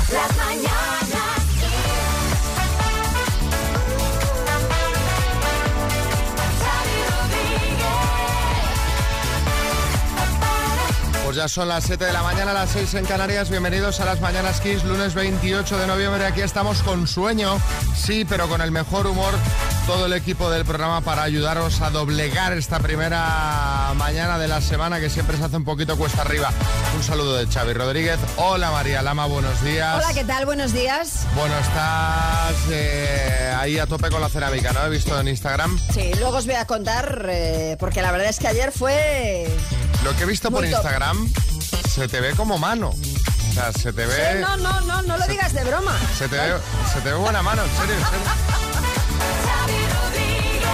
Las mañanas Pues ya son las 7 de la mañana, las 6 en Canarias. Bienvenidos a las Mañanas Kiss, lunes 28 de noviembre. Aquí estamos con sueño, sí, pero con el mejor humor. Todo el equipo del programa para ayudaros a doblegar esta primera mañana de la semana que siempre se hace un poquito cuesta arriba. Un saludo de Xavi Rodríguez. Hola María Lama, buenos días. Hola, ¿qué tal? Buenos días. Bueno, estás ahí a tope con la cerámica, ¿no? He visto en Instagram. Sí, luego os voy a contar, porque la verdad es que ayer fue... Lo que he visto por muy top. Instagram, se te ve como mano. O sea, se te ve... Sí, no lo digas de broma. Se te ve buena mano, en serio, en serio. Xavi Rodríguez.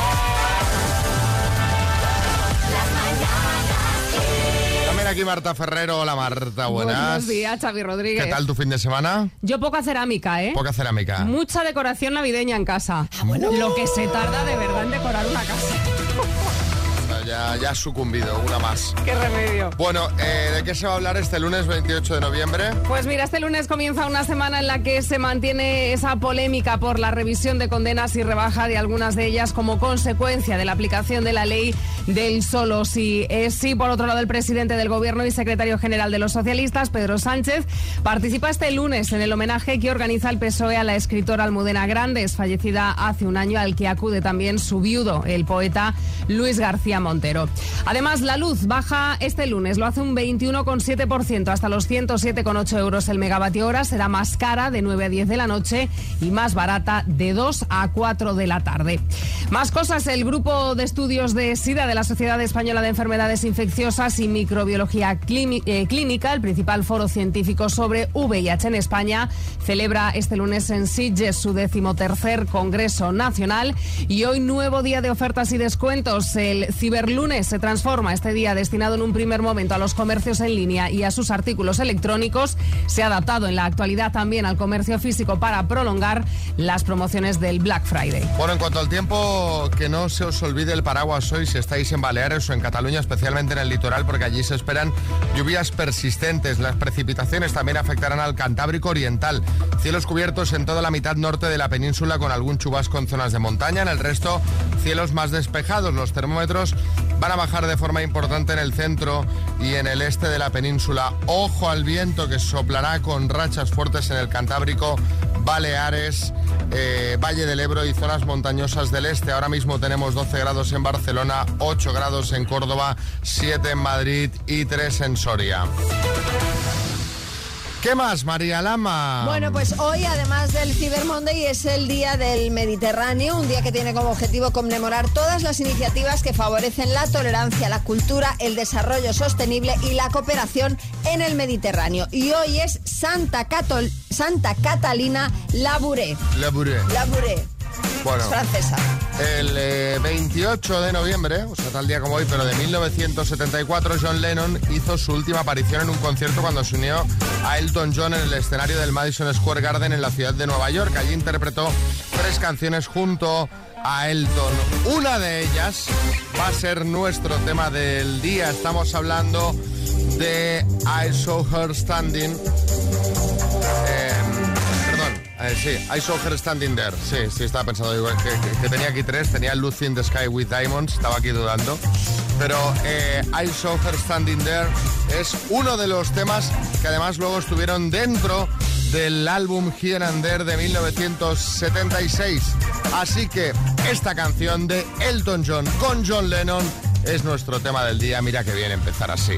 Las mañanas También aquí Marta Ferrero. Hola Marta, buenas. Buenos días, Xavi Rodríguez. ¿Qué tal tu fin de semana? Yo poca cerámica, ¿eh? Poca cerámica. Mucha decoración navideña en casa. bueno. Lo que se tarda de verdad en decorar una casa. Ya has sucumbido, una más. ¡Qué remedio! Bueno, ¿de qué se va a hablar este lunes 28 de noviembre? Pues mira, este lunes comienza una semana en la que se mantiene esa polémica por la revisión de condenas y rebaja de algunas de ellas como consecuencia de la aplicación de la ley del solo sí es sí. Por otro lado, el presidente del Gobierno y secretario general de los socialistas, Pedro Sánchez, participa este lunes en el homenaje que organiza el PSOE a la escritora Almudena Grandes, fallecida hace un año, al que acude también su viudo, el poeta Luis García Montero. Además, la luz baja este lunes, lo hace un 21,7%, hasta los 107,8 euros el megavatio hora. Será más cara de 9 a 10 de la noche y más barata de 2 a 4 de la tarde. Más cosas, el grupo de estudios de SIDA de la Sociedad Española de Enfermedades Infecciosas y Microbiología Clínica, el principal foro científico sobre VIH en España, celebra este lunes en Sitges su 13º Congreso Nacional y hoy nuevo día de ofertas y descuentos. El Ciberlunes se transforma. Este día, destinado en un primer momento a los comercios en línea y a sus artículos electrónicos, se ha adaptado en la actualidad también al comercio físico para prolongar las promociones del Black Friday. Bueno, en cuanto al tiempo, que no se os olvide el paraguas hoy si estáis en Baleares o en Cataluña, especialmente en el litoral, porque allí se esperan lluvias persistentes. Las precipitaciones también afectarán al Cantábrico Oriental. Cielos cubiertos en toda la mitad norte de la península con algún chubasco en zonas de montaña. En el resto, cielos más despejados. Los termómetros van a bajar de forma importante en el centro y en el este de la península. Ojo al viento, que soplará con rachas fuertes en el Cantábrico, Baleares, Valle del Ebro y zonas montañosas del este. Ahora mismo tenemos 12 grados en Barcelona, 8 grados en Córdoba, 7 en Madrid y 3 en Soria. ¿Qué más, María Lama? Bueno, pues hoy, además del Cyber Monday, es el Día del Mediterráneo, un día que tiene como objetivo conmemorar todas las iniciativas que favorecen la tolerancia, la cultura, el desarrollo sostenible y la cooperación en el Mediterráneo. Y hoy es Santa Catalina Labouré. Labouré. Bueno, Es francesa. el 28 de noviembre, o sea, tal día como hoy, pero de 1974, John Lennon hizo su última aparición en un concierto cuando se unió a Elton John en el escenario del Madison Square Garden en la ciudad de Nueva York. Allí interpretó 3 canciones junto a Elton. Una de ellas va a ser nuestro tema del día. Estamos hablando de I Saw Her Standing. Sí, I Saw Her Standing There. Sí, estaba pensando igual que tenía aquí 3. Tenía Lucy in the Sky with Diamonds. Estaba aquí dudando. Pero I Saw Her Standing There es uno de los temas que además luego estuvieron dentro del álbum Here and There de 1976. Así que esta canción de Elton John con John Lennon es nuestro tema del día. Mira que bien empezar así.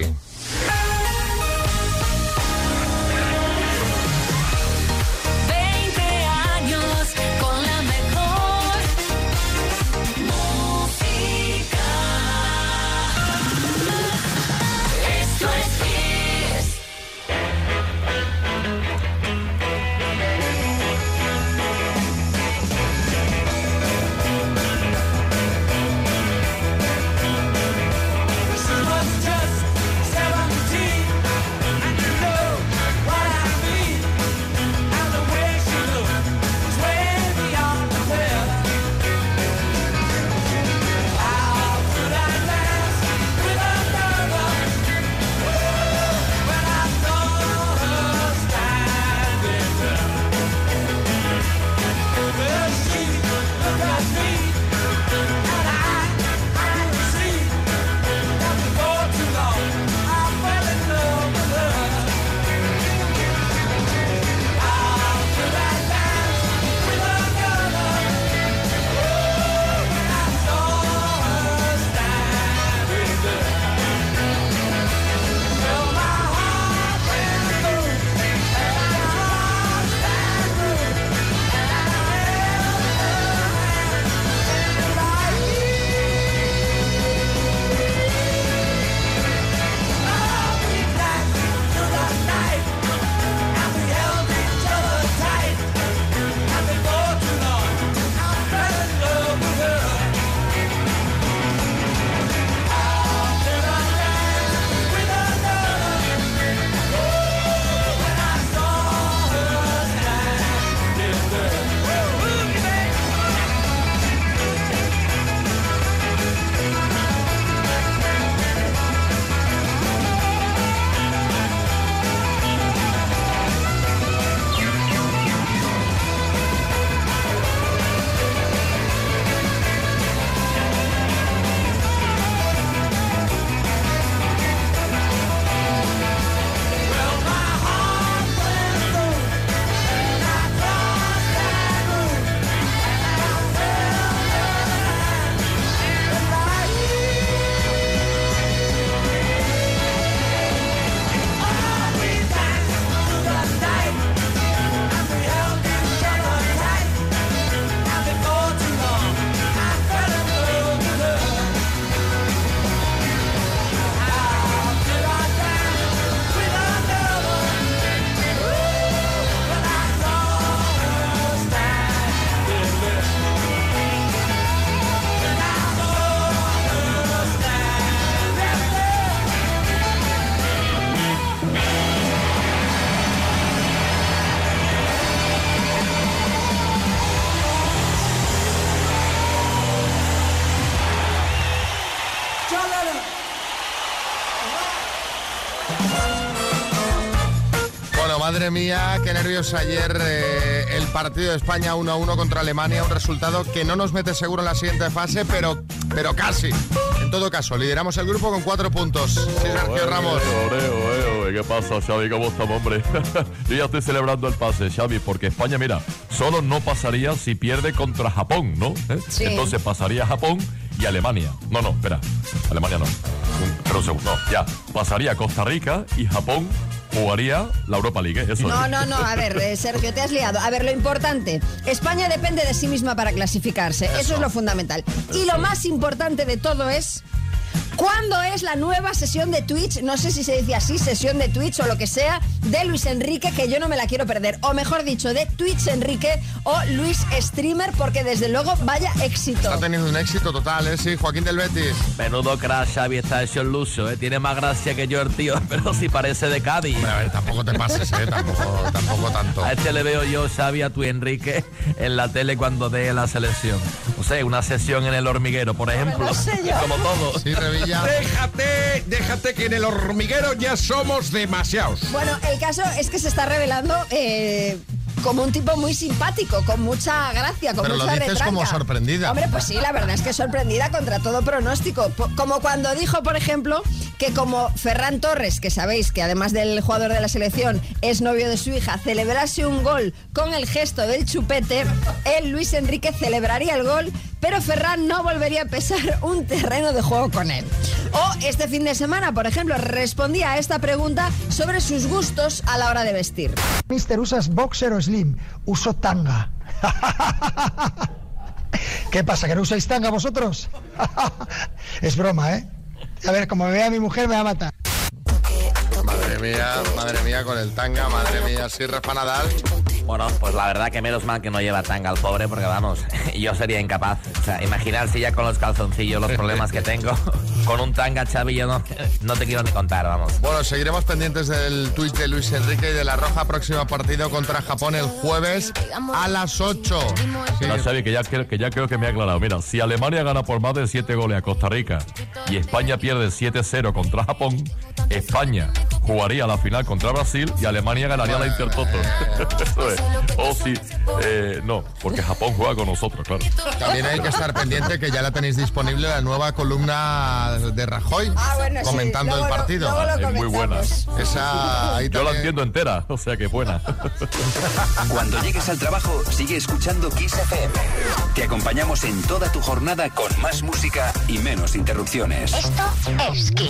She was just 17. Madre mía, qué nervios ayer el partido de España 1-1 contra Alemania, un resultado que no nos mete seguro en la siguiente fase, pero casi. En todo caso, lideramos el grupo con 4 puntos. Sí, Sergio Ramos. ¿Qué pasa, Xavi? ¿Cómo estamos, hombre? Yo ya estoy celebrando el pase, Xavi, porque España, mira, solo no pasaría si pierde contra Japón, ¿no? Sí. Entonces pasaría Japón y Alemania. No, espera. Alemania no. Pero un segundo. No, ya. Pasaría Costa Rica y Japón jugaría la Europa League, ¿eh? Eso No, a ver, Sergio, te has liado. A ver, lo importante, España depende de sí misma para clasificarse, eso es lo fundamental. Y lo más importante de todo es... ¿cuándo es la nueva sesión de Twitch? No sé si se dice así, sesión de Twitch o lo que sea, de Luis Enrique, que yo no me la quiero perder. O mejor dicho, de Twitch Enrique o Luis Streamer, porque desde luego vaya éxito. Está teniendo un éxito total, ¿eh? Sí, Joaquín del Betis. Menudo crash, Xavi, está hecho el luso, ¿eh? Tiene más gracia que yo el tío, pero si parece de Cádiz. Bueno, a ver, tampoco te pases, ¿eh? Tampoco tanto. A este le veo yo, Xavi, a tu Enrique en la tele cuando dé la selección. No sé, una sesión en El Hormiguero, por ejemplo. No sé yo. Como todo. Sí, Revilla. Déjate que en El Hormiguero ya somos demasiados. Bueno, el caso es que se está revelando como un tipo muy simpático, con mucha gracia, con Pero mucha lo dices retranca. como sorprendida. Hombre, pues sí, la verdad es que sorprendida contra todo pronóstico. Como cuando dijo, por ejemplo, que como Ferran Torres, que sabéis que además del jugador de la selección es novio de su hija, celebrase un gol con el gesto del chupete, él, Luis Enrique, celebraría el gol, pero Ferran no volvería a pisar un terreno de juego con él. O este fin de semana, por ejemplo, respondía a esta pregunta sobre sus gustos a la hora de vestir. Mister, ¿usas boxer o slim? Uso tanga. ¿Qué pasa, que no usáis tanga vosotros? Es broma, ¿eh? A ver, como me vea mi mujer me va a matar. Madre mía, con el tanga, madre mía, sí, Rafa Nadal. Bueno, pues la verdad que menos mal que no lleva tanga al pobre, porque vamos, yo sería incapaz. O sea, imaginarse ya con los calzoncillos los problemas que tengo. Con un tanga, Xavi, yo no te quiero ni contar, vamos. Bueno, seguiremos pendientes del tuit de Luis Enrique y de La Roja. Próximo partido contra Japón el jueves a las 8. Sí. No, Xavi, que ya creo que me ha aclarado. Mira, si Alemania gana por más de 7 goles a Costa Rica y España pierde 7-0 contra Japón, España jugaría la final contra Brasil y Alemania ganaría la Intertoto. Eso es. O si... no, porque Japón juega con nosotros, claro. También hay que estar pendiente que ya la tenéis disponible la nueva columna de Rajoy, Bueno, comentando sí, el partido. luego lo Es muy buena. comentamos. Esa, ahí Yo la también- entiendo entera, o sea que buena. Cuando llegues al trabajo, sigue escuchando Kiss FM. Te acompañamos en toda tu jornada con más música y menos interrupciones. Esto es Kiss.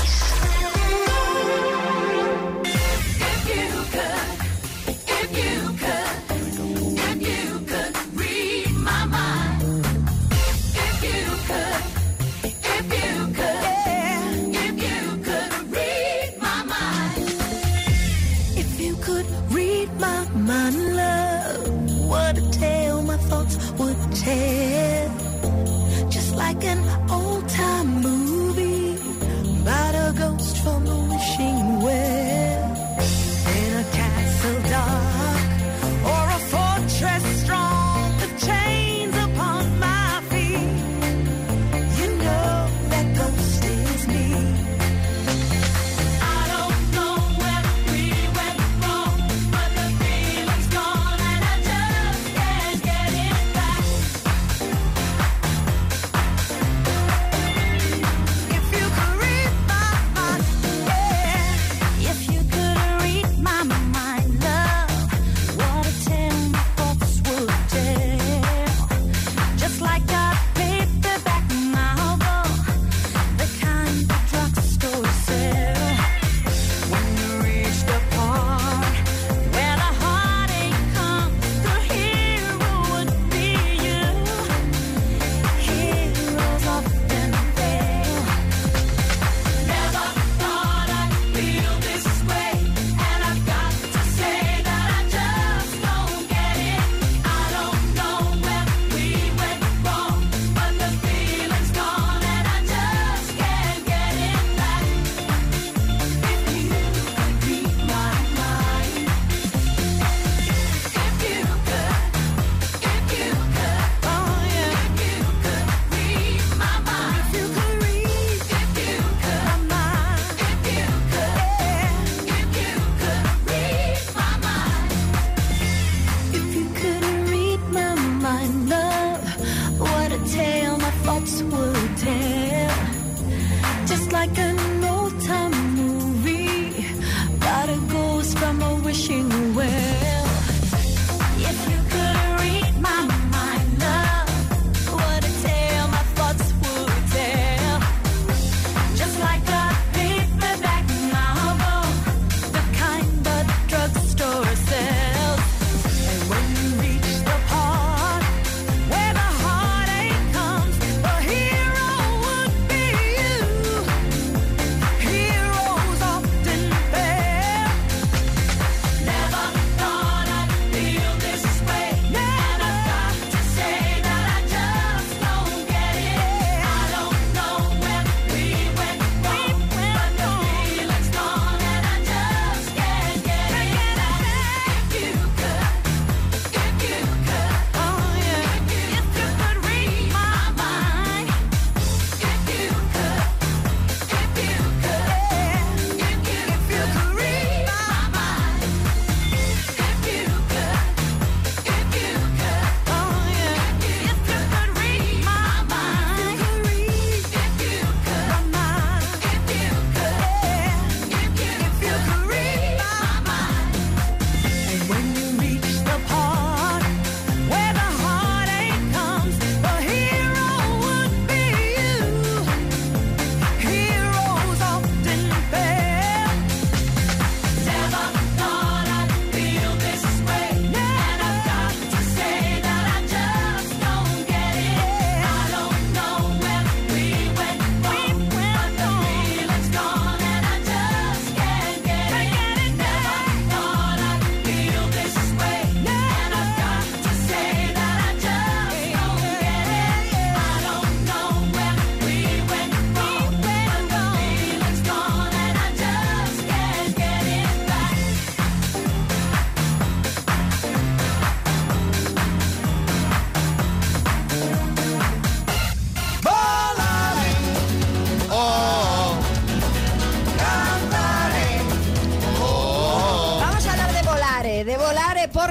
If you could read my mind, love, what a tale my thoughts would tell. Just like an old-time movie about a ghost from a wishing well. In a castle dark or a fortress strong, the chains upon my feet. You know that ghost is me. I don't know where we went wrong, but the feeling's gone and I just can't get it back.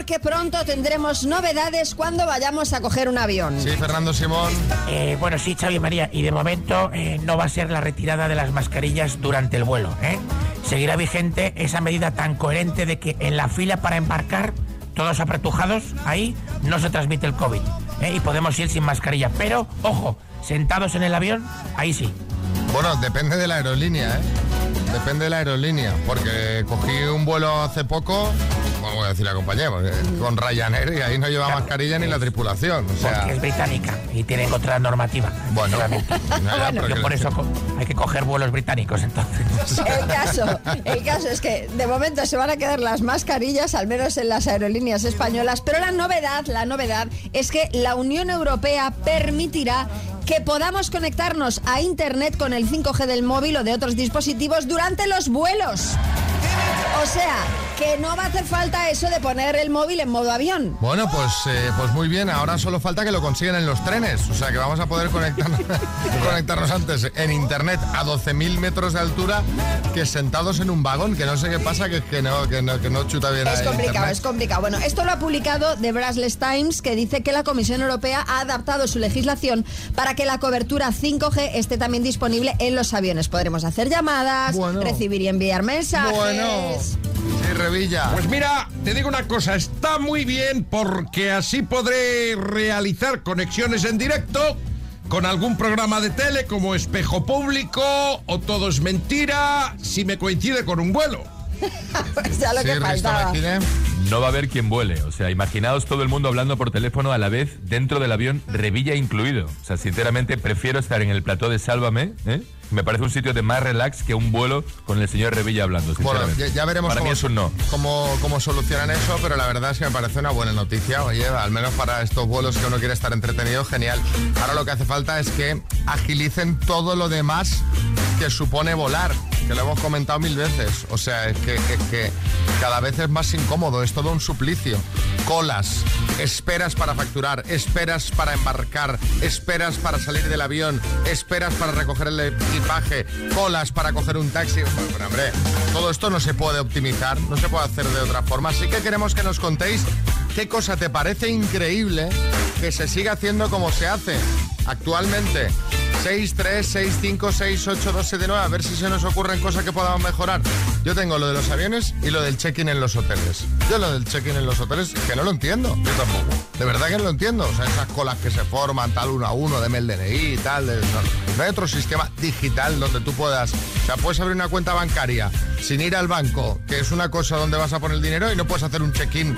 porque pronto tendremos novedades cuando vayamos a coger un avión. Sí, Fernando Simón. Bueno, sí, Xavi María, y de momento no va a ser la retirada de las mascarillas durante el vuelo, ¿eh? Seguirá vigente esa medida tan coherente de que en la fila para embarcar, todos apretujados, ahí no se transmite el COVID, ¿eh? Y podemos ir sin mascarilla, pero, ojo, sentados en el avión, ahí sí. Bueno, depende de la aerolínea, ¿eh? Depende de la aerolínea, porque cogí un vuelo hace poco, bueno, voy a decir la compañía, con Ryanair, y ahí no lleva mascarilla ni la tripulación. O sea, porque es británica y tienen otra normativa. Bueno, yo por eso hay que coger vuelos británicos, entonces. El caso es que de momento se van a quedar las mascarillas, al menos en las aerolíneas españolas, pero la novedad es que la Unión Europea permitirá que podamos conectarnos a Internet con el 5G del móvil o de otros dispositivos durante los vuelos. O sea, que no va a hacer falta eso de poner el móvil en modo avión. Bueno, pues muy bien. Ahora solo falta que lo consigan en los trenes. O sea, que vamos a poder conectarnos antes en Internet a 12.000 metros de altura que sentados en un vagón, que no sé qué pasa, que no chuta bien. Es complicado. Bueno, esto lo ha publicado The Brussels Times, que dice que la Comisión Europea ha adaptado su legislación para que la cobertura 5G esté también disponible en los aviones. Podremos hacer llamadas, recibir y enviar mensajes. Sí, Revilla. Pues mira, te digo una cosa, está muy bien porque así podré realizar conexiones en directo con algún programa de tele como Espejo Público o Todo es Mentira, si me coincide con un vuelo. Pues ya lo que faltaba. No va a haber quien vuele. O sea, imaginaos todo el mundo hablando por teléfono a la vez dentro del avión, Revilla incluido. O sea, sinceramente prefiero estar en el plató de Sálvame, ¿eh? Me parece un sitio de más relax que un vuelo con el señor Revilla hablando, sinceramente. Bueno, ya veremos cómo solucionan eso, pero la verdad es que me parece una buena noticia. Oye, al menos para estos vuelos que uno quiere estar entretenido, genial. Ahora lo que hace falta es que agilicen todo lo demás que supone volar, que lo hemos comentado 1000 veces. O sea, es que cada vez es más incómodo, es todo un suplicio. Colas, esperas para facturar, esperas para embarcar, esperas para salir del avión, esperas para recoger el equipaje, colas para coger un taxi. Bueno, hombre, todo esto no se puede optimizar, no se puede hacer de otra forma. Así que queremos que nos contéis qué cosa te parece increíble que se siga haciendo como se hace actualmente. 636568279, a ver si se nos ocurren cosas que podamos mejorar. Yo tengo lo de los aviones y lo del check-in en los hoteles. Yo lo del check-in en los hoteles que no lo entiendo. Yo tampoco. De verdad que no lo entiendo. O sea, esas colas que se forman tal 1 a 1, deme el DNI y tal. No hay otro sistema digital donde tú puedas... O sea, puedes abrir una cuenta bancaria sin ir al banco, que es una cosa donde vas a poner el dinero, y no puedes hacer un check-in...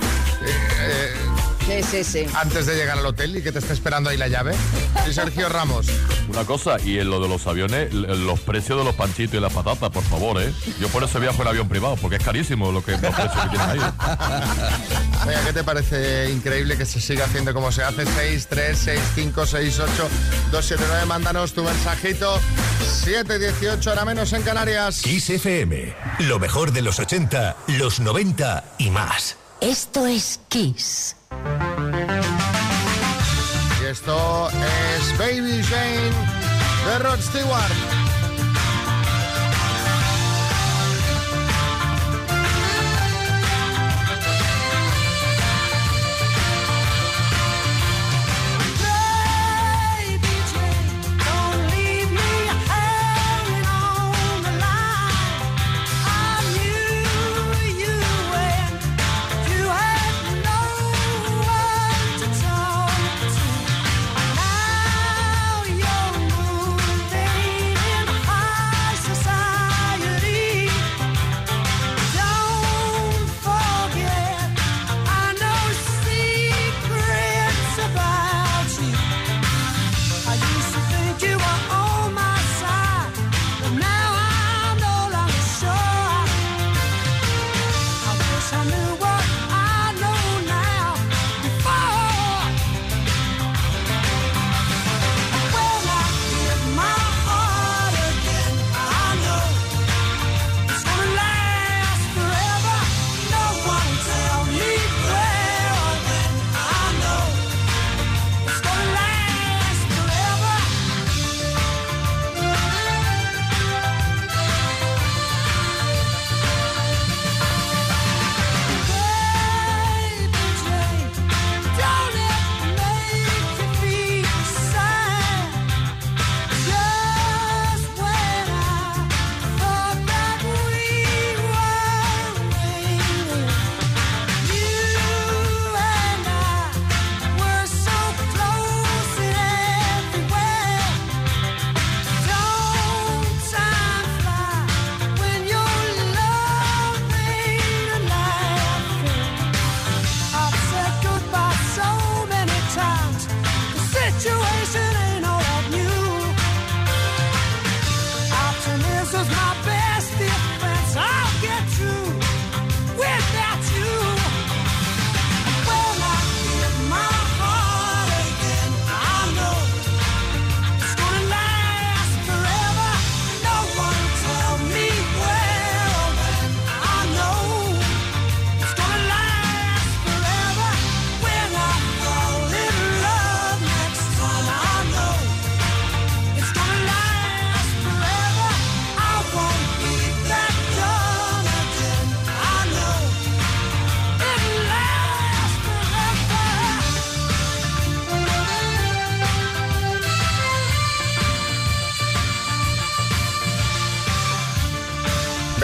Sí. antes de llegar al hotel y que te esté esperando ahí la llave. Sí, Sergio Ramos. Una cosa, y en lo de los aviones, los precios de los panchitos y las patatas, por favor, ¿eh? Yo por eso viajo en avión privado, porque es carísimo los precios que tienen ahí. Venga, ¿qué te parece increíble que se siga haciendo como se hace? 636568279, mándanos tu mensajito. 7:18, ahora menos en Canarias. Kiss FM, lo mejor de los 80, los 90 y más. Esto es Kiss. Y esto es Baby Jane de Rod Stewart. Now you're moving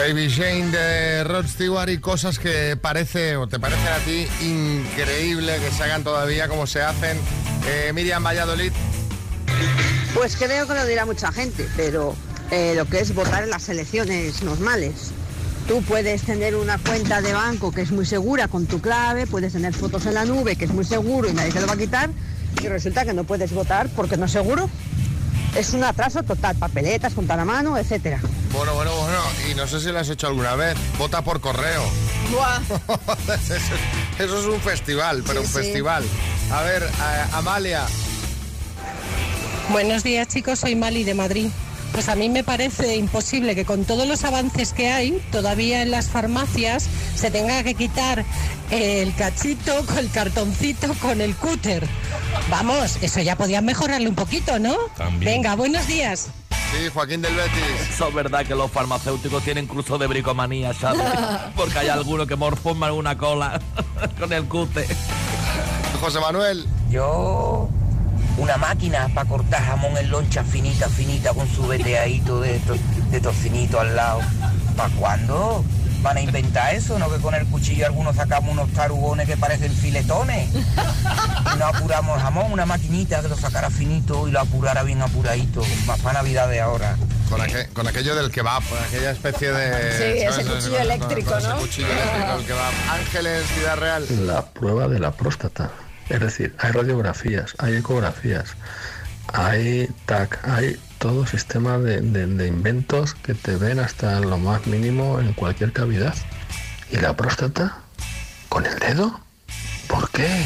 Baby Jane de Rod Stewart y cosas que parece o te parecen a ti increíble que se hagan todavía como se hacen. Miriam, Valladolid. Pues creo que lo dirá mucha gente, pero lo que es votar en las elecciones normales. Tú puedes tener una cuenta de banco que es muy segura con tu clave, puedes tener fotos en la nube que es muy seguro y nadie te lo va a quitar, y resulta que no puedes votar porque no es seguro. Es un atraso total, papeletas, contar a mano, etcétera. Bueno, y no sé si lo has hecho alguna vez. Vota por correo. Buah. Eso es un festival, pero sí, un festival. A ver, Amalia. Buenos días, chicos, soy Mali de Madrid. Pues a mí me parece imposible que con todos los avances que hay, todavía en las farmacias se tenga que quitar el cachito, con el cartoncito, con el cúter. Vamos, eso ya podían mejorarlo un poquito, ¿no? También. Venga, buenos días. Sí, Joaquín del Betis. Eso es verdad que los farmacéuticos tienen curso de bricomanía, ¿sabes? Porque hay algunos que morforman una cola con el cúter. José Manuel. Yo... una máquina para cortar jamón en loncha finita, con su veteadito de tocinito al lado. ¿Para cuándo van a inventar eso? ¿No que con el cuchillo algunos sacamos unos tarugones que parecen filetones? Y no apuramos el jamón, una maquinita que lo sacara finito y lo apurara bien apuradito. Más para Navidad de ahora. Con aquello del kebab, con aquella especie de... Sí, ese cuchillo eléctrico, ¿no? Ese cuchillo eléctrico, el kebab. Ángeles, Ciudad Real. La prueba de la próstata. Es decir, hay radiografías, hay ecografías, hay TAC, hay todo sistema de inventos que te ven hasta lo más mínimo en cualquier cavidad. ¿Y la próstata? ¿Con el dedo? ¿Por qué?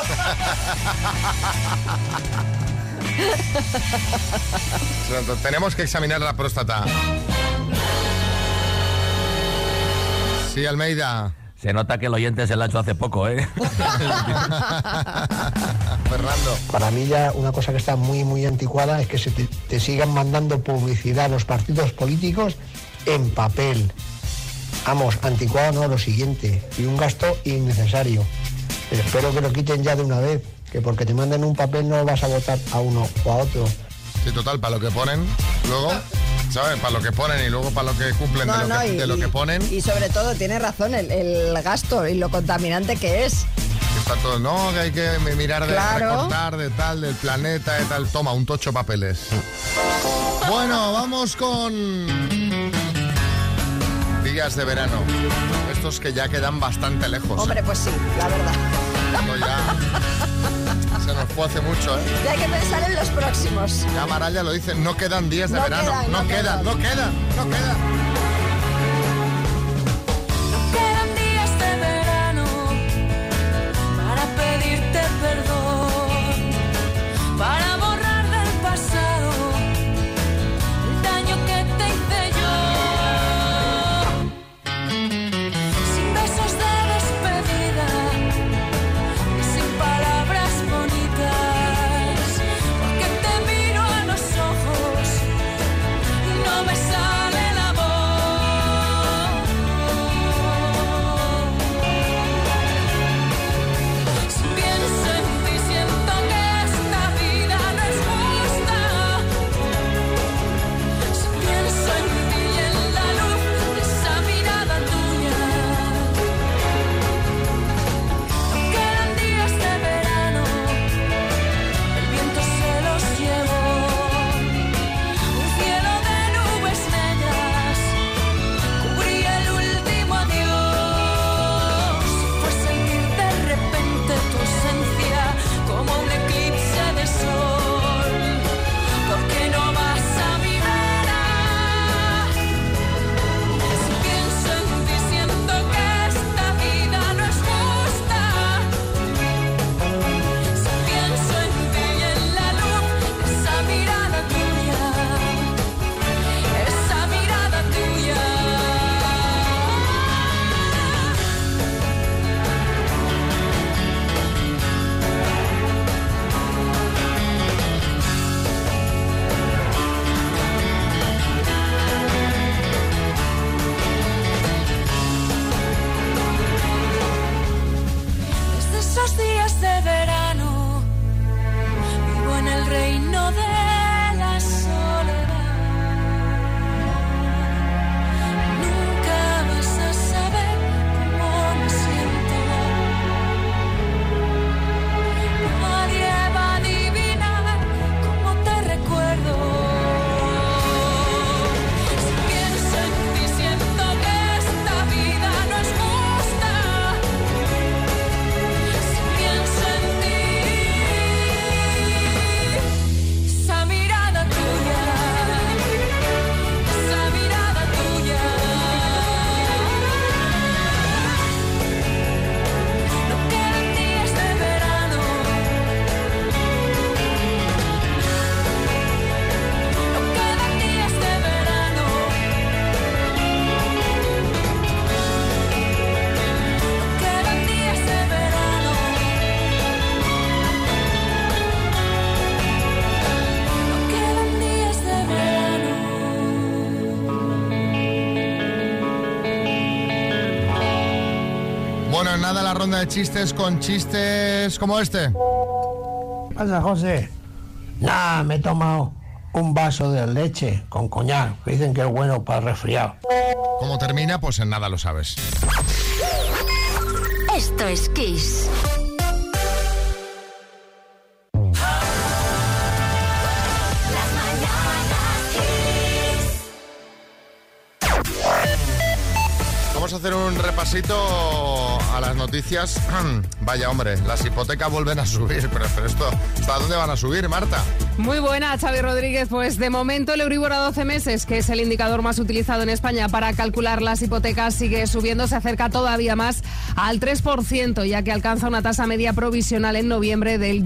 Tenemos que examinar la próstata. Sí, Almeida. Se nota que el oyente se la ha hecho hace poco, ¿eh? Fernando. Para mí ya una cosa que está muy anticuada es que se te sigan mandando publicidad a los partidos políticos en papel. Vamos, anticuado no, lo siguiente. Y un gasto innecesario. Espero que lo quiten ya de una vez, que porque te manden un papel no vas a votar a uno o a otro. Sí, total, para lo que ponen, luego... ¿Sabes? Para lo que ponen y luego para lo que cumplen de lo que ponen. Y sobre todo, tiene razón, el gasto y lo contaminante que es. Está todo, no, que hay que mirar de recortar, de tal, del planeta, de tal. Toma, un tocho papeles. Bueno, vamos con días de verano. Estos que ya quedan bastante lejos. Hombre, pues sí, la verdad. Esto ya se nos fue hace mucho, ¿eh? Ya hay que pensar en los próximos. Ya Maraya lo dice, no quedan días de verano. No quedan. No quedan días de verano para pedirte perdón, para borrar del pasado el daño que te hice yo. Sin besos de despedida, sin palabras bonitas, porque te miro a los ojos y no me sale la voz. en nada la ronda de chistes con chistes como este. ¿Qué pasa, José? Nada, me he tomado un vaso de leche con coñac, que dicen que es bueno para el resfriado. ¿Cómo termina? Pues en nada lo sabes. Esto es Kiss. Vamos a hacer un repasito a las noticias. Vaya hombre, las hipotecas vuelven a subir, pero esto, ¿hasta dónde van a subir, Marta? Muy buena, Xavi Rodríguez. Pues de momento el Euribor a 12 meses, que es el indicador más utilizado en España para calcular las hipotecas, sigue subiendo, se acerca todavía más al 3%, ya que alcanza una tasa media provisional en noviembre del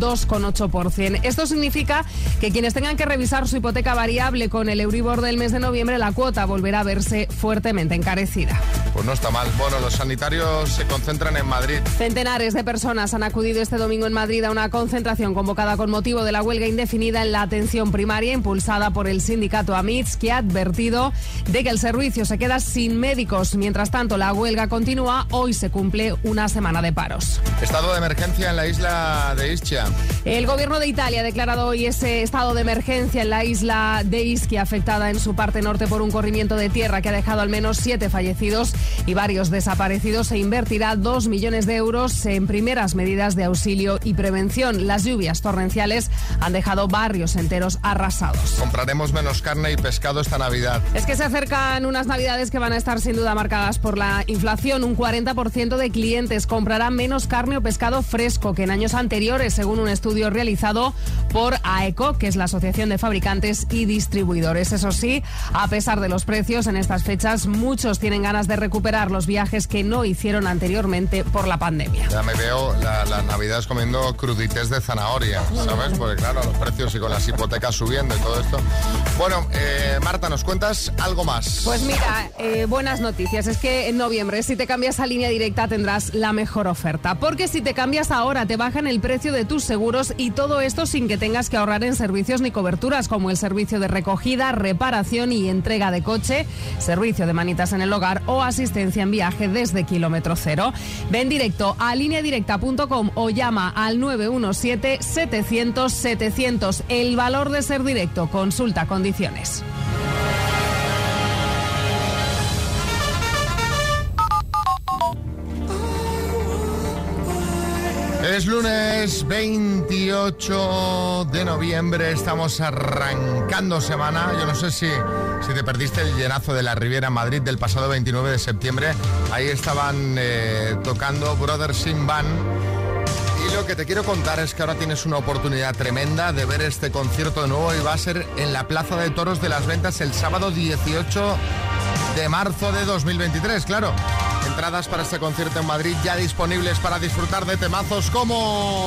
2,8%. Esto significa que quienes tengan que revisar su hipoteca variable con el Euribor del mes de noviembre, la cuota volverá a verse fuertemente encarecida. Pues no está mal. Bueno, los sanitarios se concentran en Madrid. Centenares de personas han acudido este domingo en Madrid a una concentración convocada con motivo de la huelga indefinida en la atención primaria impulsada por el sindicato AMITS, que ha advertido de que el servicio se queda sin médicos. Mientras tanto, la huelga continúa. Hoy se cumple una semana de paros. Estado de emergencia en la isla de Ischia. El gobierno de Italia ha declarado hoy ese estado de emergencia en la isla de Ischia, afectada en su parte norte por un corrimiento de tierra que ha dejado al menos 7 fallecidos y varios desaparecidos. Se invertirá 2 millones de euros en primeras medidas de auxilio y prevención. Las lluvias torrenciales han dejado barrios enteros arrasados. Compraremos menos carne y pescado esta Navidad. Es que se acercan unas Navidades que van a estar sin duda marcadas por la inflación. Un 40% de clientes comprará menos carne o pescado fresco que en años anteriores, según un estudio realizado por AECO, que es la Asociación de Fabricantes y Distribuidores. Eso sí, a pesar de los precios, en estas fechas muchos tienen ganas de recuperar los viajes que no hicieron anteriormente por la pandemia. Ya me veo las Navidades comiendo crudités de zanahoria, ¿sabes? Porque claro, los precios y con las hipotecas subiendo y todo esto. Bueno, Marta, ¿nos cuentas algo más? Pues mira, buenas noticias. Es que en noviembre, si te cambias a Línea Directa, tendrás la mejor oferta. Porque si te cambias ahora, te bajan el precio de tus seguros, y todo esto sin que tengas que ahorrar en servicios ni coberturas, como el servicio de recogida, reparación y entrega de coche, servicio de manitas en el hogar o asistencia en viaje desde kilómetro cero. Ven directo a lineadirecta.com o llama al 917-700-700. El valor de ser directo. Consulta condiciones. Es lunes 28 de noviembre, estamos arrancando semana. Yo no sé si te perdiste el llenazo de la Riviera en Madrid del pasado 29 de septiembre. Ahí estaban tocando Brothers in Band. Y lo que te quiero contar es que ahora tienes una oportunidad tremenda de ver este concierto de nuevo, y va a ser en la Plaza de Toros de Las Ventas el sábado 18 de marzo de 2023, claro. Entradas para este concierto en Madrid ya disponibles para disfrutar de temazos como...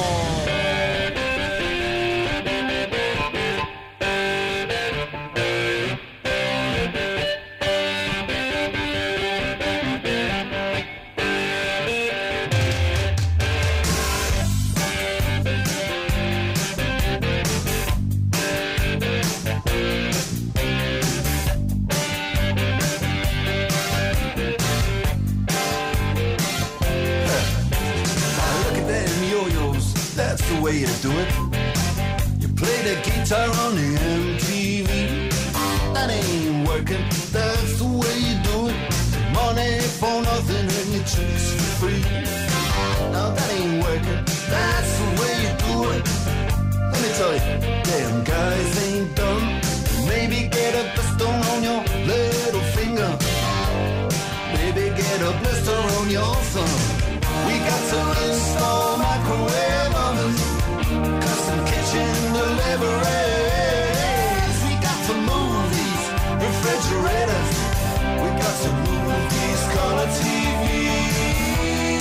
way to do it. You play the guitar on the MTV. That ain't working, that's the way you do it. Money for nothing and your chicks for free. Now that ain't working, that's the way you do it. Let me tell you, damn guys ain't dumb. Maybe get a blister on your little finger. Maybe get a blister on your thumb. We got to install microwave ovens, custom kitchen deliveries. We got to move these refrigerators. We got to move these color TVs.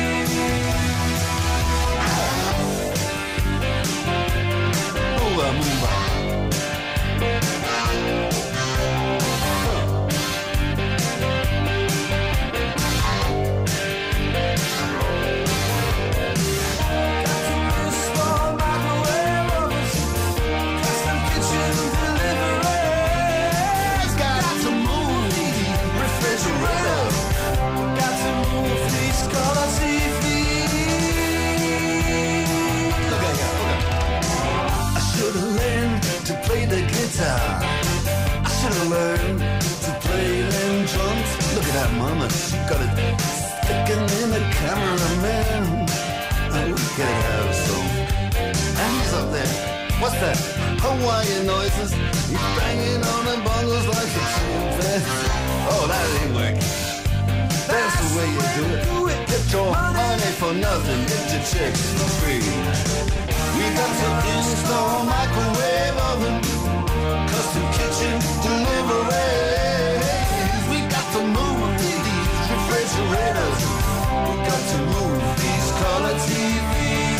Oh, I move play the guitar. I should have learned to play them drums. Look at that mama, she got it sticking in the cameraman. Oh, we gotta have some. And he's up there. What's that? Hawaiian noises. He's banging on the bongos like a chimpanzee. Oh, that ain't working. That's the way you do it. Get your money for nothing, get your chicks for free. We got to install microwave oven, custom kitchen deliveries. We got to move these refrigerators. We got to move these color TVs.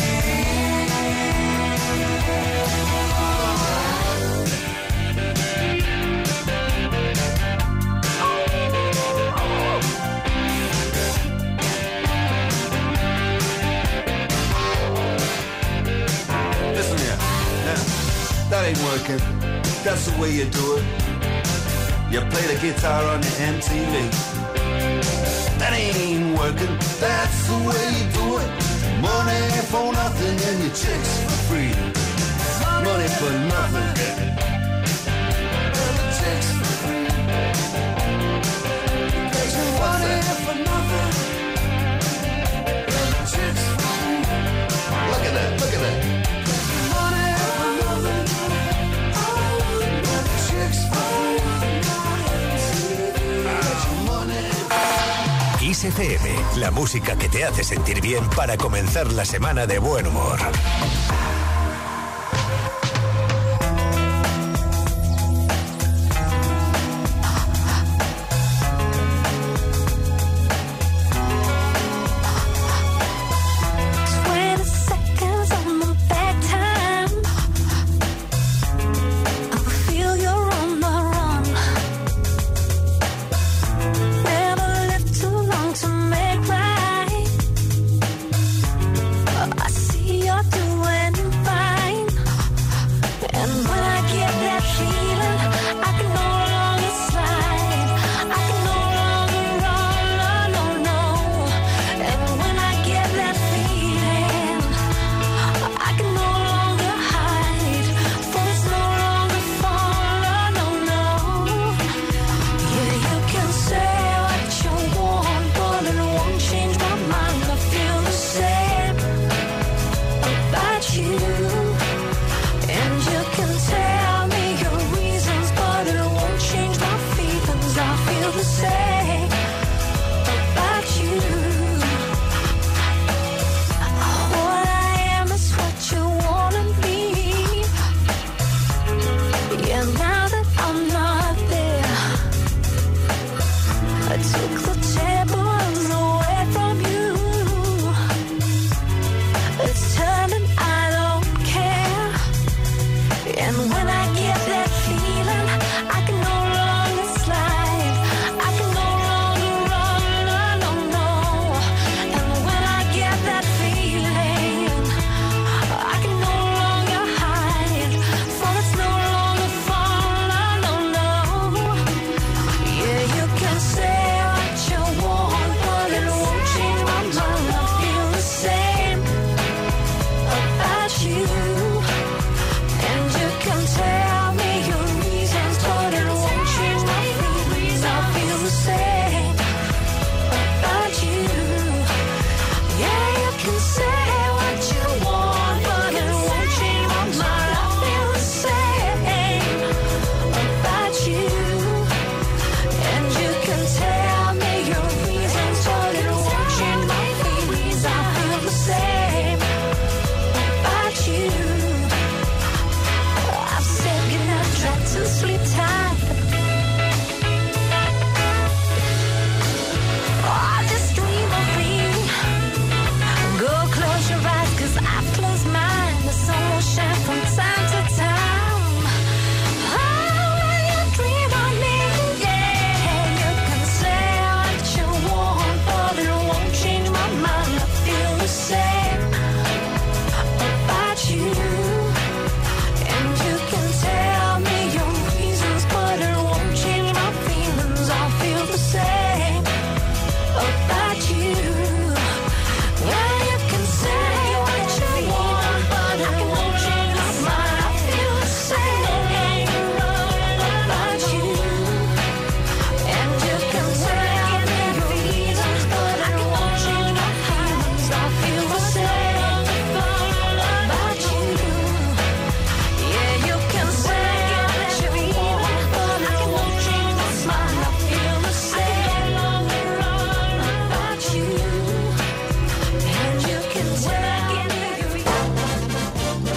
That ain't working. That's the way you do it. You play the guitar on the MTV. That ain't working. That's the way you do it. Money for nothing and your chicks for free. Money for nothing. Chicks for free. Money for nothing. Chicks for free. Look at that. Look at that. Kiss FM, la música que te hace sentir bien para comenzar la semana de buen humor. And you can tell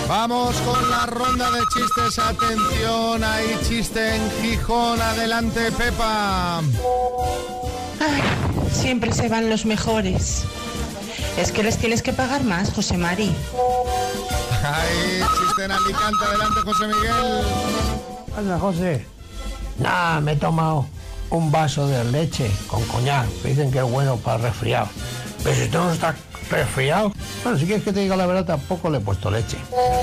Vamos con la ronda de chistes. Atención, hay chiste en Gijón. Adelante, Pepa. Ay, siempre se van los mejores. Es que les tienes que pagar más, José Mari. Hay chiste en Alicante. Adelante, José Miguel. Anda, José. Nada, me he tomado un vaso de leche con coñac. Dicen que es bueno para el resfriado. Pero si tú no estás resfriado, bueno, si quieres que te diga la verdad, tampoco le he puesto leche.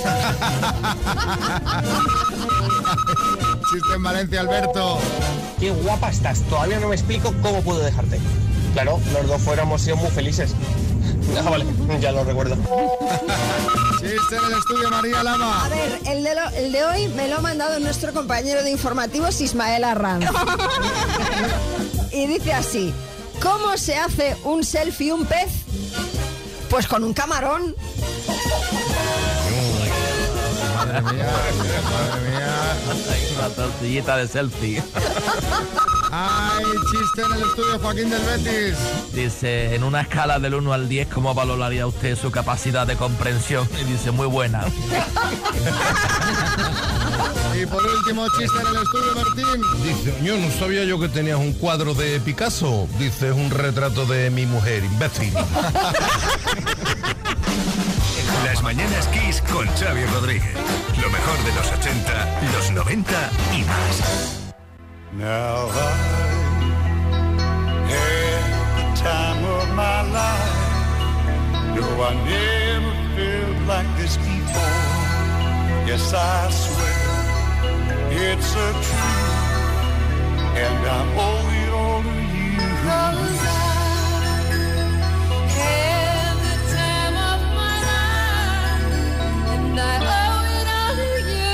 Chiste en Valencia, Alberto. Qué guapa estás. Todavía no me explico cómo puedo dejarte. Claro, los dos fuéramos sido muy felices. Ah, vale, ya lo recuerdo. Chiste en el estudio, María Lama. A ver, el de hoy me lo ha mandado nuestro compañero de informativos, Ismael Arranz. Y dice así: ¿cómo se hace un selfie un pez? Pues con un camarón. Madre mía, madre mía. Una tortillita de selfie. Hay chiste en el estudio, Joaquín del Betis. Dice, en una escala del 1 al 10, ¿cómo valoraría usted su capacidad de comprensión? Y dice, muy buena. Y por último, chiste en el estudio, Martín. Dice, yo no sabía yo que tenías un cuadro de Picasso. Dice, es un retrato de mi mujer, imbécil. Las mañanas Kiss con Xavi Rodríguez. Lo mejor de los 80, los 90 y más. Now I had the time of my life. No, I never felt like this before. Yes, I swear it's a truth, and I owe it all to you. 'Cause I had the time of my life, and I owe it all to you.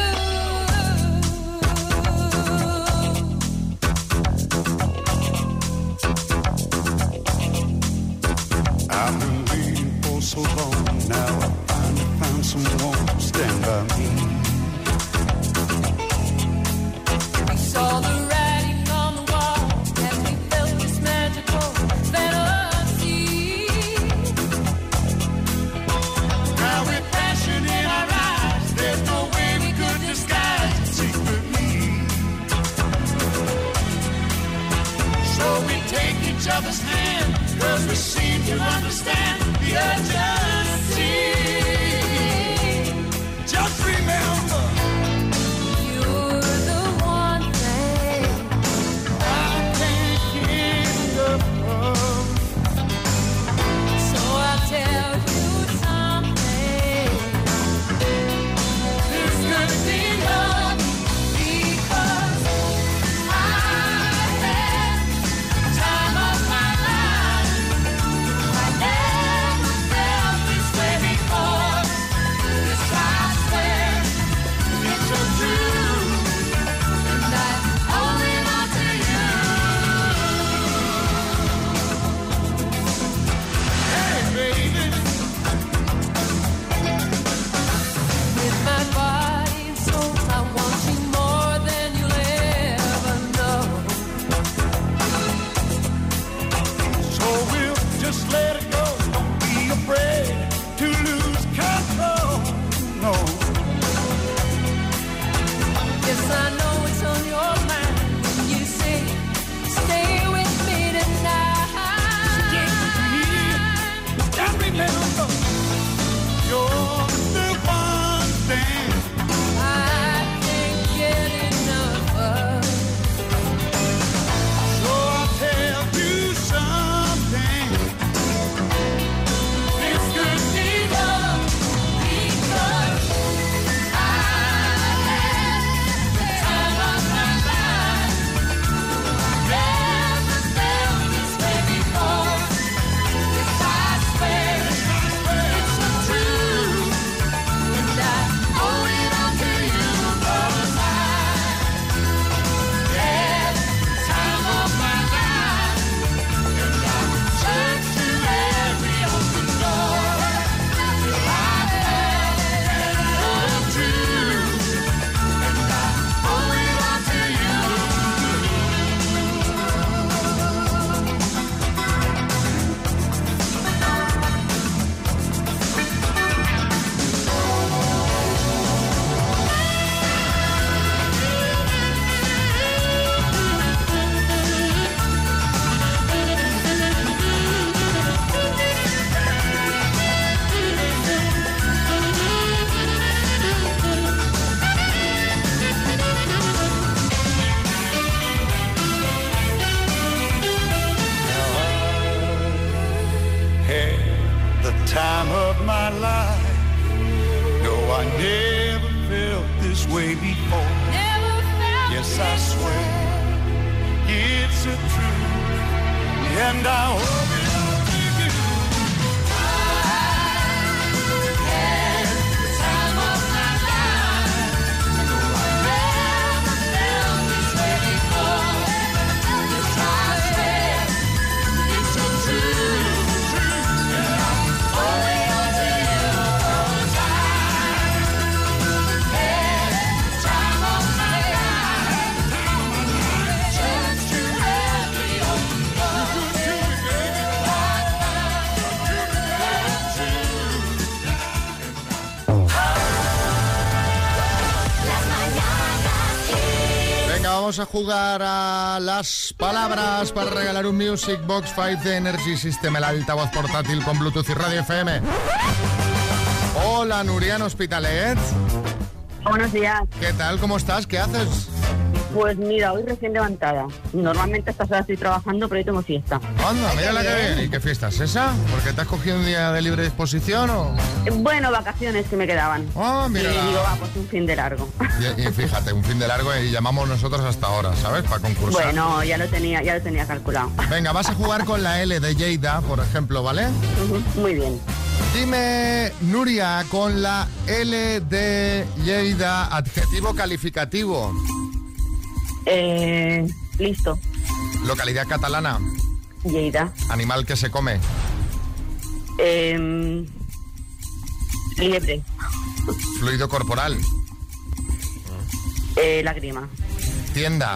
I've been waiting for so long. Now I finally found someone to stand by me. We saw the writing on the wall, and we felt this magical fantasy. Now with passion in our eyes, there's no way we could disguise it secretly. So we take each other's hand, 'cause we seem to understand the urgency. Just remember, you're the one thing I can't get enough of. So I'll tell you something. This could be love, because I had the time of my life. I never felt I never felt this way before. Yes, I swear it's a truth, and I hope it all to you. I had the time of my life. No, I never felt this way before. Yes, I swear it's a truth, and I only want to you 'cause I had the time of my life. Turns to every open door. Venga, vamos a jugar a las palabras para regalar un Music Box 5 de Energy System, el altavoz portátil con Bluetooth y Radio FM. Hola, Nuria en Hospitalet. Buenos días. ¿Qué tal? ¿Cómo estás? ¿Qué haces? Pues mira, hoy recién levantada. Normalmente a estas horas estoy trabajando, pero hoy tengo fiesta. Anda, mira la que viene. ¿Y qué fiesta es esa? ¿Porque te has cogido un día de libre disposición o...? Bueno, vacaciones que me quedaban. Ah, mira. Y digo, pues un fin de largo. Y fíjate, un fin de largo y llamamos nosotros hasta ahora, ¿sabes? Para concursar. Bueno, ya lo tenía calculado. Venga, vas a jugar con la L de Lleida, por ejemplo, ¿vale? Muy bien. Dime, Nuria, con la L de Lleida, adjetivo calificativo. Listo. Localidad catalana. Lleida. Animal que se come. Liebre. Fluido corporal. Lágrima. Tienda.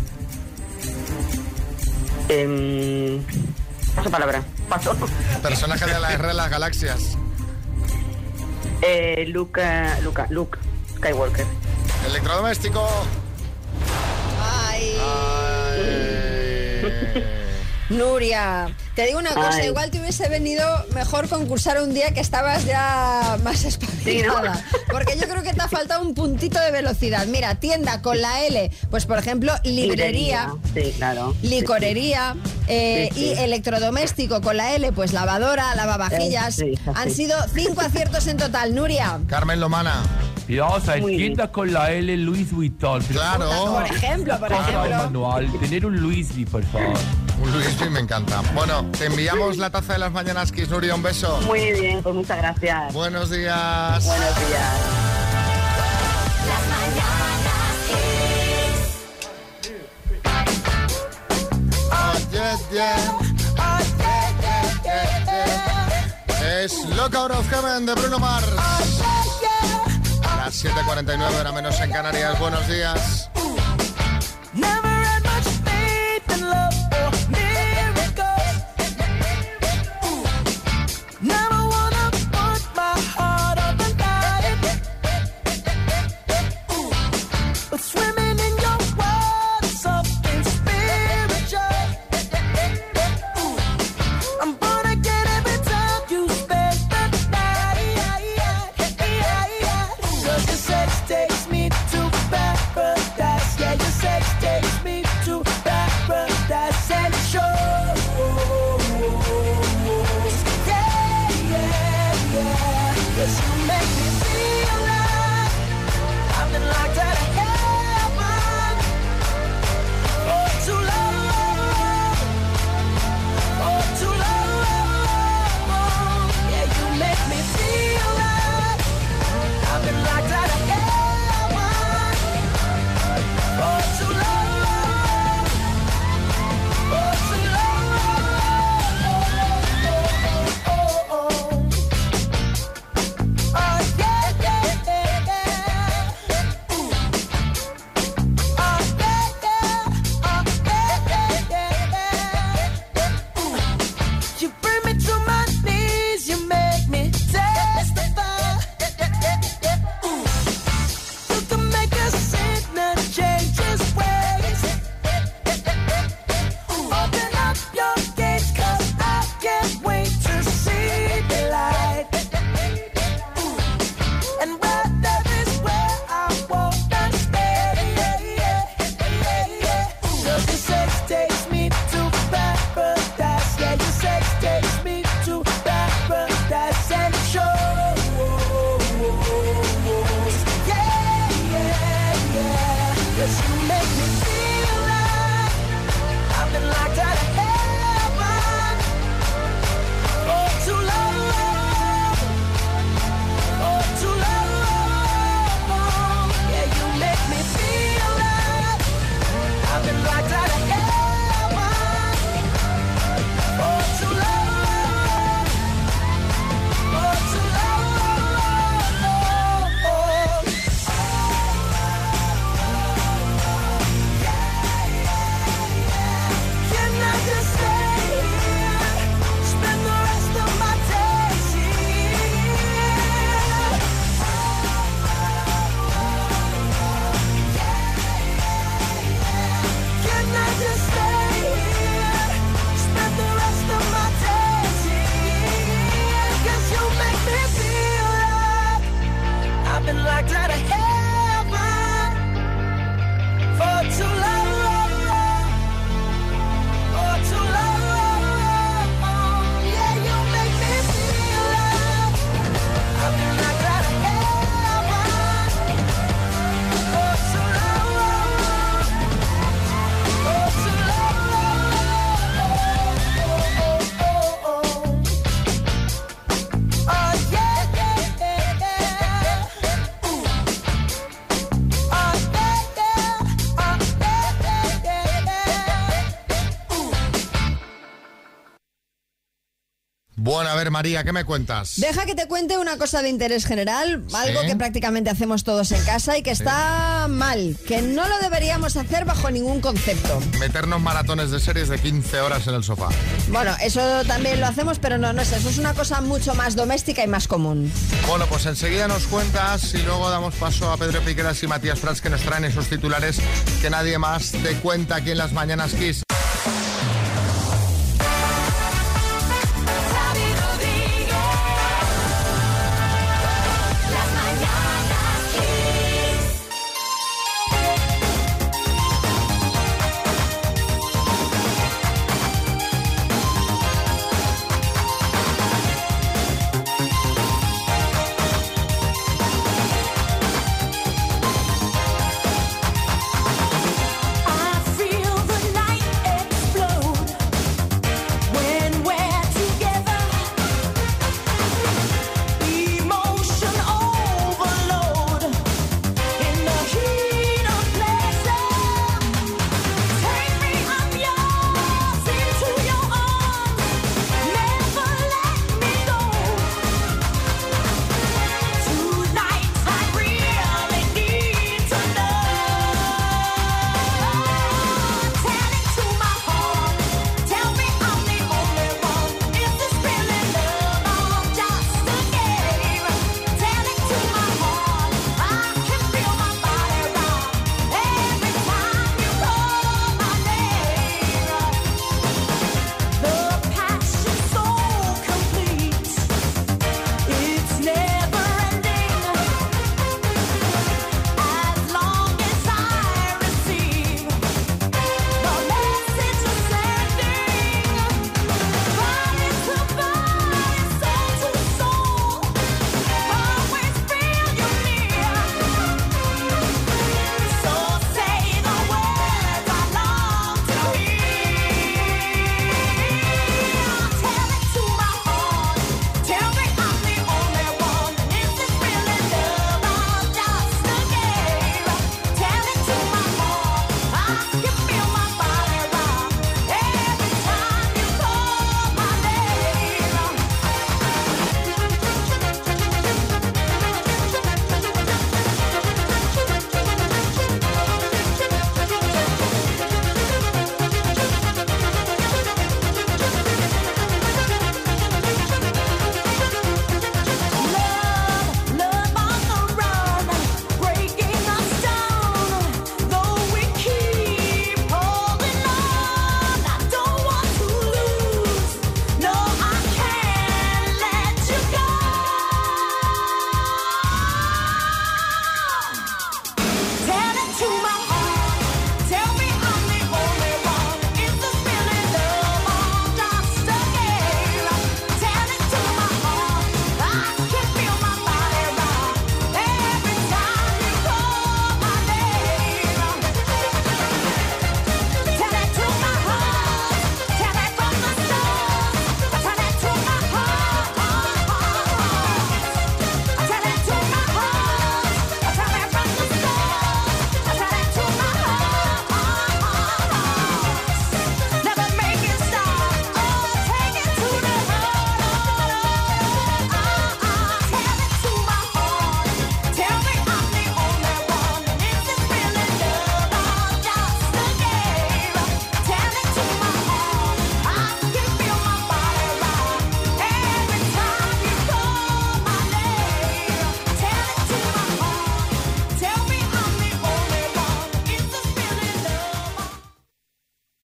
Paso palabra. Paso. Personaje de la Guerra de las Galaxias. Luke Skywalker. Electrodoméstico. Ay. Nuria, te digo una cosa, igual te hubiese venido mejor concursar un día que estabas ya más espabilada, ¿sí, no? Porque yo creo que te ha faltado un puntito de velocidad. Mira, tienda con la L, pues por ejemplo, librería, sí, claro, licorería, sí. Y electrodoméstico con la L, pues lavadora, lavavajillas. Sí. Han sido 5 aciertos en total, Nuria. Carmen Lomana. Y vamos a ver, tienda con la L Louis Vuitton. Claro. Por ejemplo. Manual, tener un Louis V, por favor. Un Louis V me encanta. Bueno, te enviamos la taza de las mañanas Kiss, Nuria, un beso. Muy bien, pues muchas gracias. Buenos días. Buenos días. Es Lockout of Heaven de Bruno Mars. Las 7:49, hora menos en Canarias. Buenos días. A ver, María, ¿qué me cuentas? Deja que te cuente una cosa de interés general, algo Sí. que prácticamente hacemos todos en casa y que está mal, que no lo deberíamos hacer bajo ningún concepto. Meternos maratones de series de 15 horas en el sofá. Bueno, eso también lo hacemos, pero no es eso, es una cosa mucho más doméstica y más común. Bueno, pues enseguida nos cuentas y luego damos paso a Pedro Piqueras y Matías Prats, que nos traen esos titulares que nadie más te cuenta aquí en las Mañanas Kiss.